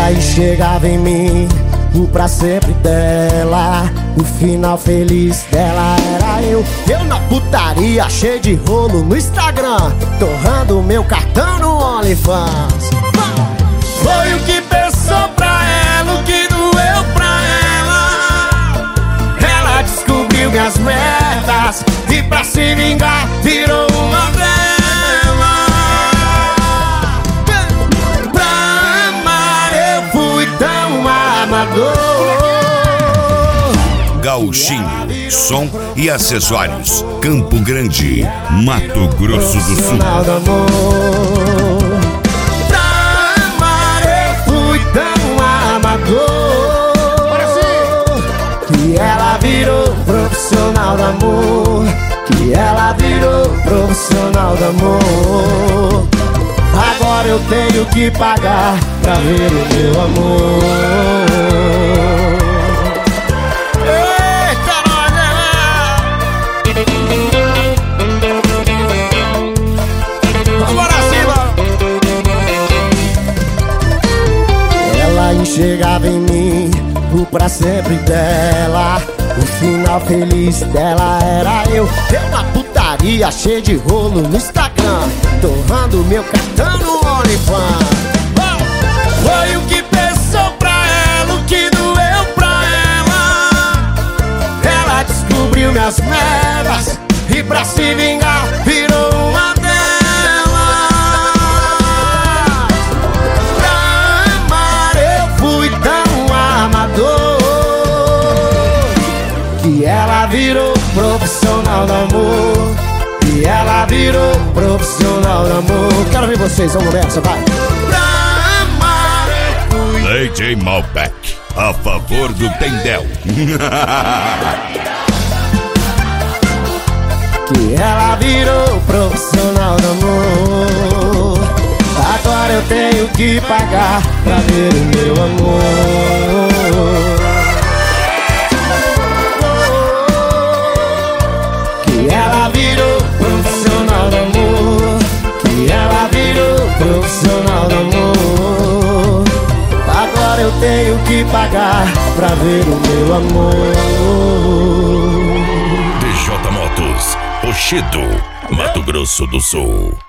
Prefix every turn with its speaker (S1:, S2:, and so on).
S1: Ela enxergava em mim o pra sempre dela, o final feliz dela era eu. Eu na putaria, cheio de rolo no Instagram, torrando meu cartão no OnlyFans. Foi o que pensou pra ela, o que doeu pra ela. Ela descobriu minhas merdas e pra se vingar virou uma dela. Pra amar eu fui tão amador.
S2: Gauchinho, som e acessórios, Campo Grande, Mato Grosso do Sul.
S1: Pra amar eu fui tão amador, que ela virou profissional do amor, que ela virou profissional do amor. Agora eu tenho que pagar pra ver o meu amor. Chegava em mim o pra sempre dela, o final feliz dela era eu. Eu na putaria, cheio de rolo no Instagram, torrando meu cartão no OnlyFans. Foi o que pensou pra ela, o que doeu pra ela. Ela descobriu minhas merdas e pra se vingar virou uma dela. Que ela virou profissional do amor, que ela virou profissional do amor. Quero ver vocês, vamos nessa, vai. Pra amar eu fui.
S2: DJ Malbec, a favor do Tendel.
S1: Que ela virou profissional do amor. Agora eu tenho que pagar pra ver o meu amor. Que ela virou profissional do amor, que ela virou profissional do amor. Agora eu tenho que pagar pra ver o meu amor.
S2: DJ Motos, Rochedo, Mato Grosso do Sul.